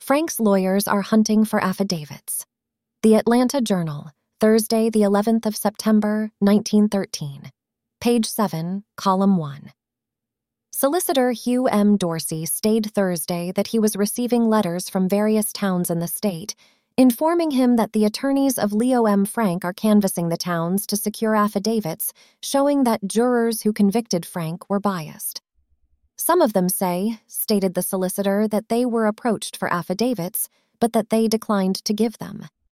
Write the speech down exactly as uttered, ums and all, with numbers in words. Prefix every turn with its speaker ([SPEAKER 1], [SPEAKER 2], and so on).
[SPEAKER 1] Frank's lawyers are hunting for affidavits. The Atlanta Journal, Thursday, the eleventh of September, nineteen thirteen. Page seven, column one. Solicitor Hugh M. Dorsey stated Thursday that he was receiving letters from various towns in the state, informing him that the attorneys of Leo M. Frank are canvassing the towns to secure affidavits showing that jurors who convicted Frank were biased. Some of them say, stated the solicitor, that they were approached for affidavits, but that they declined to give them.